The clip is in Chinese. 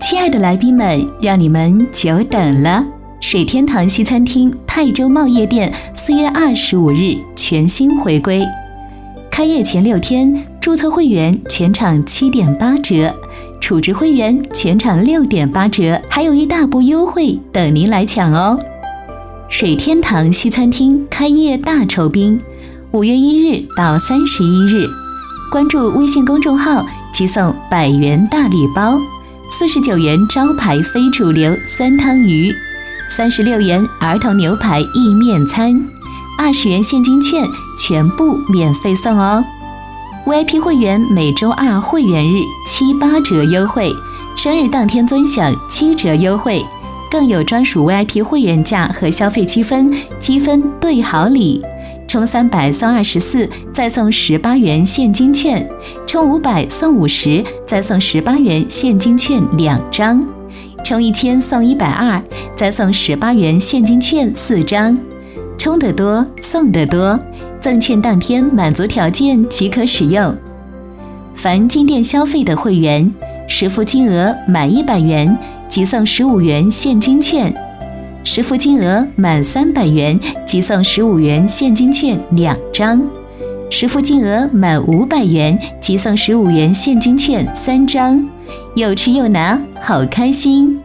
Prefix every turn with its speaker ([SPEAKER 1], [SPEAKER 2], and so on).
[SPEAKER 1] 亲爱的来宾们，让你们久等了。水天堂西餐厅泰州茂业店4月25日全新回归，开业前6天，注册会员全场7.8折，储值会员全场6.8折，还有一大波优惠等您来抢哦！水天堂西餐厅开业大酬宾，5月1日到31日，关注微信公众号即送100元大礼包，49元招牌非主流酸汤鱼，36元儿童牛排意面餐，20元现金券全部免费送哦。VIP 会员每周2会员日7-8折优惠，生日当天尊享7折优惠，更有专属 VIP 会员价和消费积分兑好礼，充300送24，再送18元现金券，充500送50，再送18元现金券2张，充1000送120，再送18元现金券4张，充得多送得多，赠券当天满足条件即可使用。凡进店消费的会员，实付金额满100元即送15元现金券，实付金额满300元即送15元现金券2张，实付金额满500元即送15元现金券3张，有吃有拿，好开心！